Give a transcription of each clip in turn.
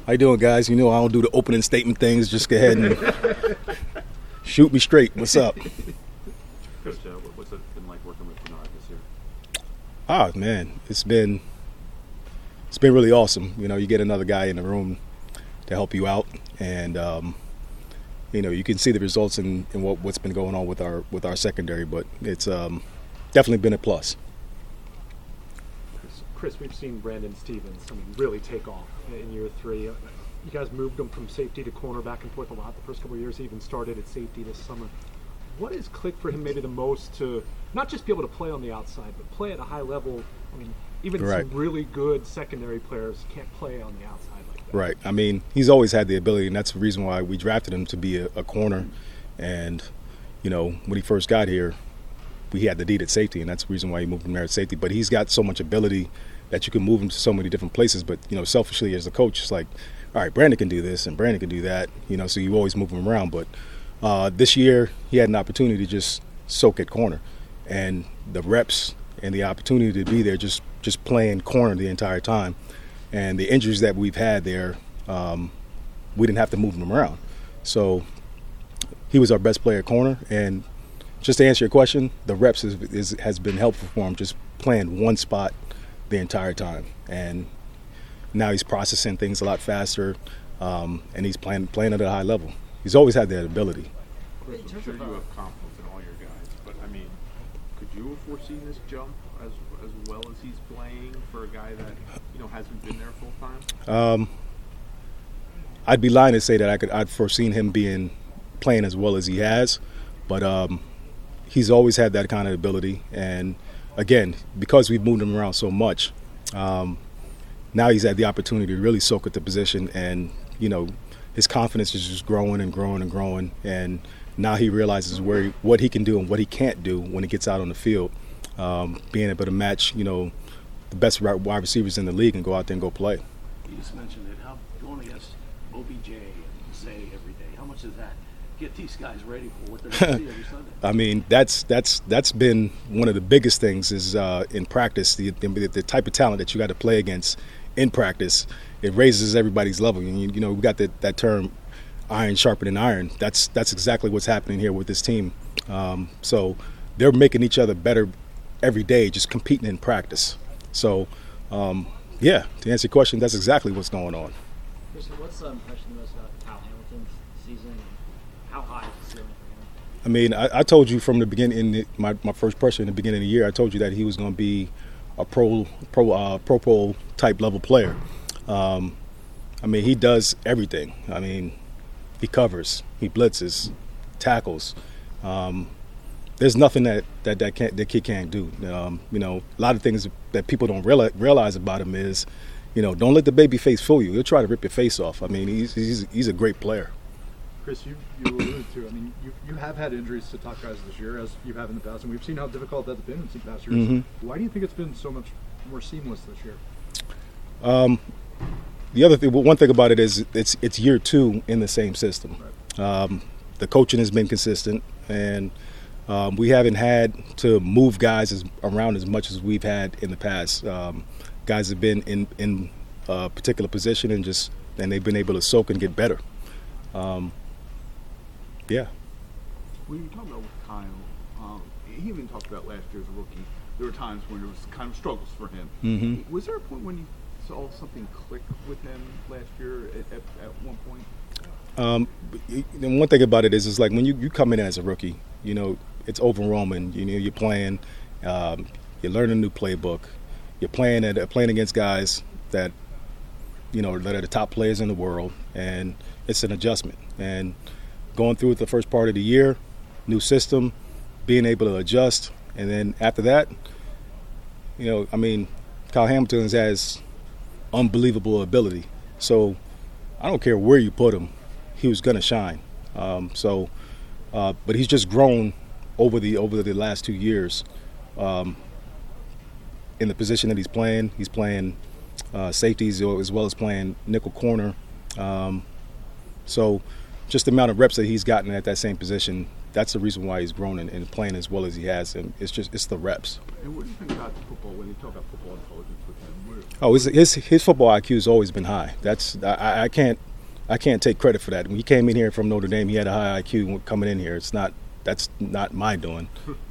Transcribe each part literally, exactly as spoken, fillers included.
How you doing, guys? You know I don't do the opening statement things. Just go ahead and shoot me straight. What's up? Chris, uh, what's it been like working with Bernard this year? Ah, man, it's been it's been really awesome. You know, you get another guy in the room to help you out, and um, you know you can see the results in, in what, what's been going on with our with our secondary. But it's um, definitely been a plus. Chris, we've seen Brandon Stephens, I mean, really take off in year three. You guys moved him from safety to corner back and forth a lot the first couple of years. He even started at safety this summer. What has clicked for him maybe the most to not just be able to play on the outside, but play at a high level? I mean, even right. some really good secondary players can't play on the outside like that. Right. I mean, he's always had the ability, and that's the reason why we drafted him to be a, a corner. And, you know, when he first got here, we had the need at safety, and that's the reason why he moved him there at safety. But he's got so much ability that you can move him to so many different places. But, you know, selfishly as a coach, it's like, all right, Brandon can do this and Brandon can do that, you know, so you always move him around. But uh, this year he had an opportunity to just soak at corner. And the reps and the opportunity to be there just, just playing corner the entire time. And the injuries that we've had there, um, we didn't have to move him around. So he was our best player at corner. And just to answer your question, the reps is, is, has been helpful for him, just playing one spot the entire time. And now he's processing things a lot faster, um, and he's playing playing at a high level. He's always had that ability. Chris, I'm sure you have confidence in all your guys, but I mean, could you have foreseen this jump as as well as he's playing for a guy that you know hasn't been there full time? Um, I'd be lying to say that I could. I'd foreseen him being playing as well as he has, but um, he's always had that kind of ability. And again, because we've moved him around so much. Um, Now he's had the opportunity to really soak at the position, and you know his confidence is just growing and growing and growing. And now he realizes where he, what he can do and what he can't do when he gets out on the field. Um, being able to match, you know, the best wide receivers in the league and go out there and go play. You just mentioned it. How going against O B J and Zay every day? How much does that get these guys ready for what they're going to see every Sunday? I mean, that's that's that's been one of the biggest things is uh, in practice the, the the type of talent that you got to play against. In practice, it raises everybody's level. And you, you know, we got that, that term, iron sharpening iron. That's that's exactly what's happening here with this team. Um, so they're making each other better every day, just competing in practice. So, um, yeah, to answer your question, that's exactly what's going on. Christian, what's the impression the most about Kyle Hamilton's season, and how high is the ceiling for him? I mean, I, I told you from the beginning, in the, my my first pressure in the beginning of the year, I told you that he was going to be a pro pro uh, pro pro type level player. Um, I mean, he does everything. I mean, he covers, he blitzes, tackles. Um, there's nothing that that that, can't, that kid can't do. Um, you know, a lot of things that people don't realize, realize about him is, you know, don't let the baby face fool you. He'll try to rip your face off. I mean, he's he's, he's a great player. Chris, you, you alluded to, I mean, you, you have had injuries to top guys this year, as you have in the past, and we've seen how difficult that's been in some past years. Mm-hmm. Why do you think it's been so much more seamless this year? Um, the other thing, well, one thing about it is it's it's year two in the same system. Right. Um, the coaching has been consistent, and um, we haven't had to move guys as, around as much as we've had in the past. Um, guys have been in, in a particular position and just and they've been able to soak and get better. Um, Yeah. When you talk about with Kyle, um, he even talked about last year as a rookie. There were times when there was kind of struggles for him. Mm-hmm. Was there a point when you saw something click with him last year at, at, at one point? Um, and one thing about it is, is like when you, you come in as a rookie, you know, it's overwhelming. You know, you're playing, um, you're learning a new playbook. You're playing at playing against guys that, you know, that are the top players in the world, and it's an adjustment. And going through it the first part of the year, new system, being able to adjust, and then after that, you know, I mean, Kyle Hamilton has unbelievable ability. So I don't care where you put him, he was going to shine. Um, so, uh, but he's just grown over the over the last two years um, in the position that he's playing. He's playing uh, safeties as well as playing nickel corner. Um, so. just the amount of reps that he's gotten at that same position, that's the reason why he's grown and, and playing as well as he has. And it's just it's the reps. And what do you think about football when you talk about football intelligence with him? Where, Oh, his, his his football I Q has always been high. That's I, I can't I can't take credit for that. When he came in here from Notre Dame, he had a high I Q coming in here. It's not that's not my doing.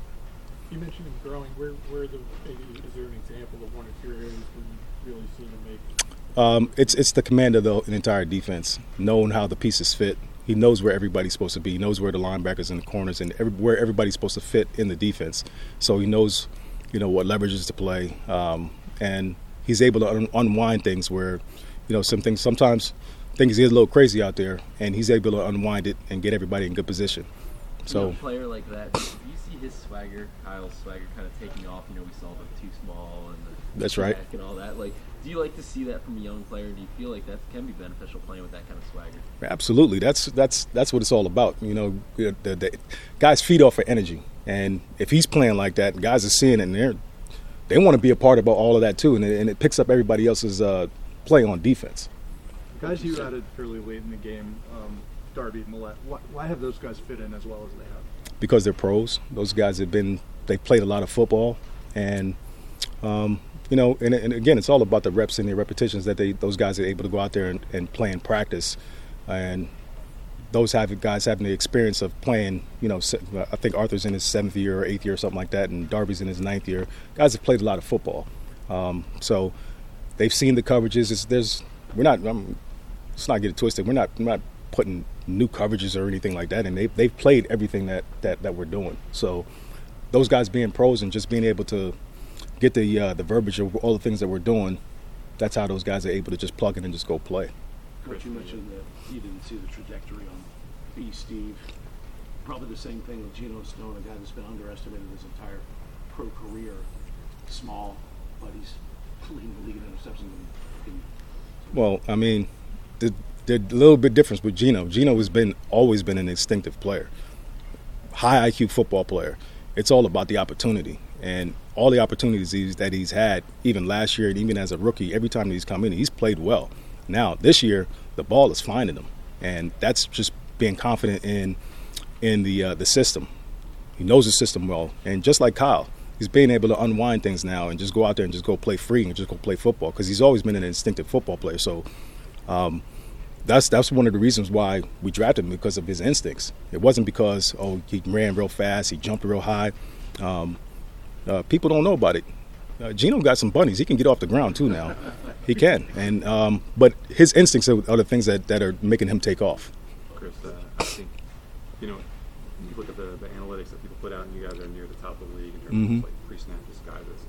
You mentioned him growing. Where, where the maybe is there an example of one or two areas where you've really seen him make? Um, it's it's the command of the, the entire defense, knowing how the pieces fit. He knows where everybody's supposed to be. He knows where the linebackers and the corners and every, where everybody's supposed to fit in the defense. So he knows, you know, what leverages to play, um, and he's able to un- unwind things where, you know, some things sometimes things get a little crazy out there, and he's able to unwind it and get everybody in good position. So a player like that, do you see his swagger, Kyle's swagger, kind of taking off? You know, we saw the too small and the That's right. and all that. Like, do you like to see that from a young player? Do you feel like that can be beneficial playing with that kind of swagger? absolutely, that's that's that's what it's all about. You know, the, the, the guys feed off of energy, and if he's playing like that, guys are seeing it, and they're they want to be a part of all of that too, and it, and it picks up everybody else's uh, play on defense. Guys you added fairly late in the game, um, Darby, Millette. Why, why have those guys fit in as well as they have? Because they're pros. Those guys have been they've played a lot of football, and um, you know, and, and again, it's all about the reps and the repetitions that they those guys are able to go out there and, and play in practice, and those have guys having the experience of playing. You know, I think Arthur's in his seventh year or eighth year or something like that, and Darby's in his ninth year. Guys have played a lot of football, um, so they've seen the coverages. It's, there's we're not. I'm, let's not get it twisted. We're not we're not putting new coverages or anything like that, and they've they've played everything that, that, that we're doing. So those guys being pros and just being able to get the uh, the verbiage of all the things that we're doing, that's how those guys are able to just plug in and just go play. Coach, you mentioned that you didn't see the trajectory on B. Steve. Probably the same thing with Geno Stone, a guy that's been underestimated his entire pro career. Small, but he's leading the league in interceptions. In, in, Well, I mean, the the little bit difference with Geno. Geno has been always been an instinctive player, high I Q football player. It's all about the opportunity, and all the opportunities he's, that he's had, even last year and even as a rookie, every time he's come in, he's played well. Now this year, the ball is finding him, and that's just being confident in in the uh, the system. He knows the system well, and just like Kyle, he's being able to unwind things now and just go out there and just go play free and just go play football, because he's always been an instinctive football player. So um, that's that's one of the reasons why we drafted him, because of his instincts. It wasn't because, oh, he ran real fast, he jumped real high. Um, uh, people don't know about it. Uh, Geno got some bunnies. He can get off the ground too now. He can. and um, But his instincts are, are the things that, that are making him take off. Chris, uh, I think, you know, you look at the, the analytics that people put out, and you guys are near the top of the league in terms Mhm. of like pre-snap disguises.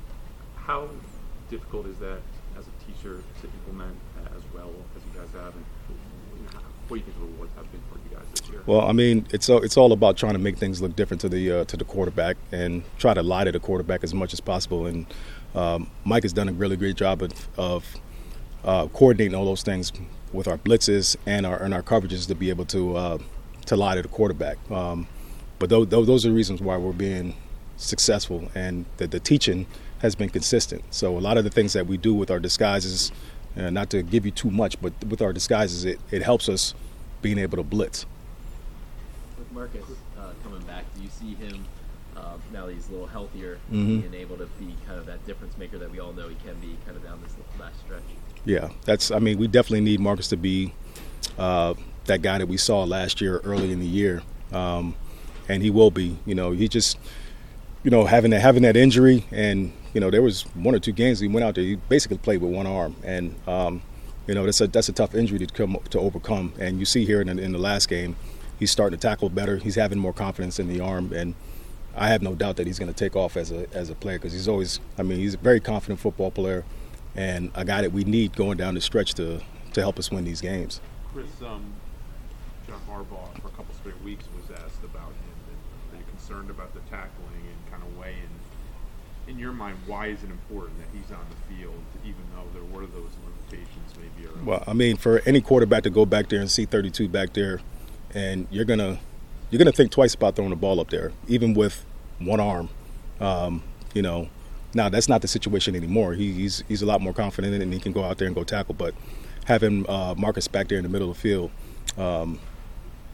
How difficult is that as a teacher to implement as well as you guys have? And you know, how, what do you think the rewards have been for you guys this year? Well, I mean, it's all, it's all about trying to make things look different to the uh, to the quarterback and try to lie to the quarterback as much as possible. And um, Mike has done a really great job of, of uh, coordinating all those things with our blitzes and our and our coverages to be able to uh, to lie to the quarterback. Um, but those, those are the reasons why we're being successful, and the, the teaching has been consistent. So a lot of the things that we do with our disguises, uh, not to give you too much, but with our disguises, it, it helps us being able to blitz. With Marcus uh, coming back, do you see him uh, now that he's a little healthier, Mhm. being able to be kind of that difference maker that we all know he can be, kind of down this last stretch? Yeah, that's. I mean, we definitely need Marcus to be uh, that guy that we saw last year, early in the year, um, and he will be. You know, he just, you know, having that having that injury, and you know, there was one or two games he went out there. He basically played with one arm, and um, you know, that's a that's a tough injury to come to overcome. And you see here in the, in the last game, he's starting to tackle better. He's having more confidence in the arm, and I have no doubt that he's going to take off as a as a player, because he's always. I mean, he's a very confident football player, and a guy that we need going down the stretch to to help us win these games. Chris, um, John Harbaugh for a couple straight weeks was asked about him. And are you concerned about the tackling and kind of weigh in, in your mind, why is it important that he's on the field, even though there were those limitations maybe early? Well, I mean, for any quarterback to go back there and see thirty-two back there, and you're gonna you're gonna think twice about throwing the ball up there, even with one arm. Um, you know, now that's not the situation anymore. He, he's he's a lot more confident in it, and he can go out there and go tackle. But having uh, Marcus back there in the middle of the field, um,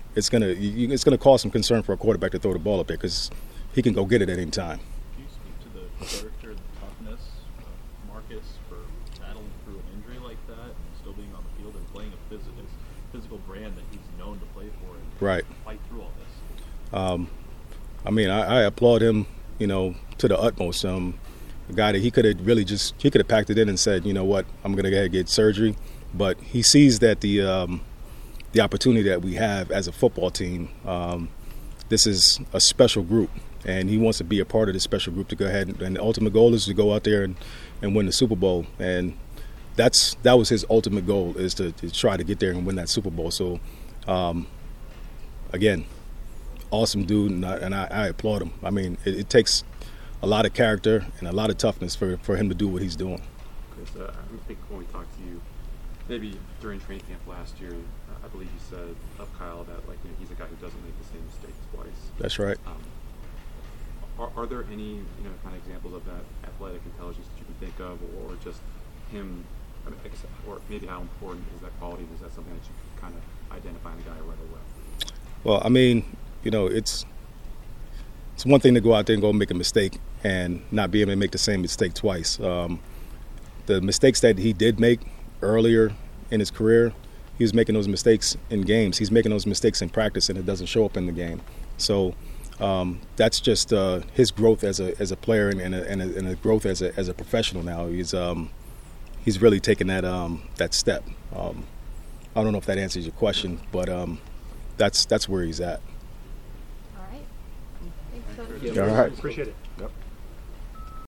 it's gonna you, it's gonna cause some concern for a quarterback to throw the ball up there because he can go get it at any time. Can you speak to the character and the toughness of Marcus for battling through an injury like that and still being on the field and playing a physical, physical brand that he's known to play for and Right. fight through all this? Um, I mean, I, I applaud him, you know, to the utmost. Um, a guy that he could have really just he could have packed it in and said, you know what, I'm gonna go ahead and get surgery, but he sees that the um, the opportunity that we have as a football team, um, this is a special group, and he wants to be a part of this special group to go ahead and, and the ultimate goal is to go out there and, and win the Super Bowl, and that's that was his ultimate goal, is to, to try to get there and win that Super Bowl. So, um, again, awesome dude, and I, and I, I applaud him. I mean, it, it takes a lot of character and a lot of toughness for, for him to do what he's doing. Chris, uh, I think when we talked to you, maybe during training camp last year, uh, I believe you said of Kyle that like you know, he's a guy who doesn't make the same mistake twice. That's right. Um, are, are there any you know kind of examples of that athletic intelligence that you can think of, or just him, I mean, I guess, or maybe how important is that quality? Is that something that you can kind of identify in a guy right away? Well, I mean, you know, it's it's one thing to go out there and go make a mistake and not be able to make the same mistake twice. Um, the mistakes that he did make earlier in his career, he was making those mistakes in games. He's making those mistakes in practice, and it doesn't show up in the game. So um, that's just uh, his growth as a as a player and, and, a, and, a, and a growth as a as a professional. Now he's um, he's really taken that um, that step. Um, I don't know if that answers your question, but um, that's that's where he's at. All right. Thanks, Coach. All right. Appreciate it. Yep.